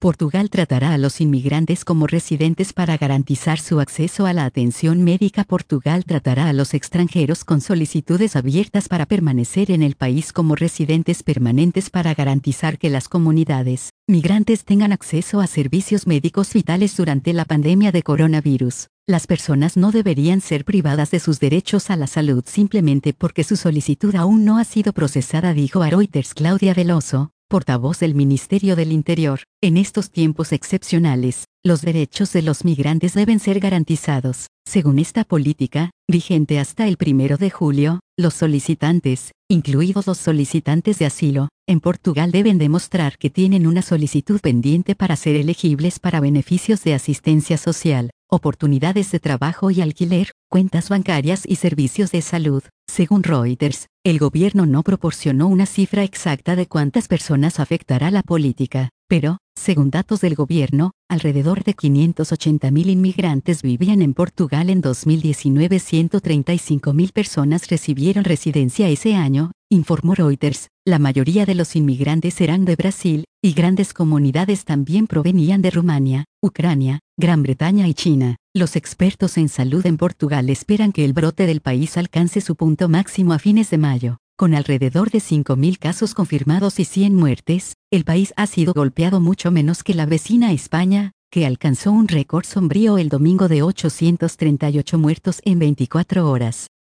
Portugal tratará a los inmigrantes como residentes para garantizar su acceso a la atención médica. Portugal tratará a los extranjeros con solicitudes abiertas para permanecer en el país como residentes permanentes para garantizar que las comunidades migrantes tengan acceso a servicios médicos vitales durante la pandemia de coronavirus. Las personas no deberían ser privadas de sus derechos a la salud simplemente porque su solicitud aún no ha sido procesada, dijo a Reuters Claudia Veloso, portavoz del Ministerio del Interior. En estos tiempos excepcionales, los derechos de los migrantes deben ser garantizados. Según esta política, vigente hasta el 1 de julio, los solicitantes, incluidos los solicitantes de asilo, en Portugal deben demostrar que tienen una solicitud pendiente para ser elegibles para beneficios de asistencia social, oportunidades de trabajo y alquiler, cuentas bancarias y servicios de salud. Según Reuters, el gobierno no proporcionó una cifra exacta de cuántas personas afectará la política, pero, según datos del gobierno, alrededor de 580.000 inmigrantes vivían en Portugal en 2019. 135.000 personas recibieron residencia ese año, informó Reuters. La mayoría de los inmigrantes eran de Brasil, y grandes comunidades también provenían de Rumania, Ucrania, Gran Bretaña y China. Los expertos en salud en Portugal esperan que el brote del país alcance su punto máximo a fines de mayo. Con alrededor de 5.000 casos confirmados y 100 muertes, el país ha sido golpeado mucho menos que la vecina España, que alcanzó un récord sombrío el domingo de 838 muertos en 24 horas.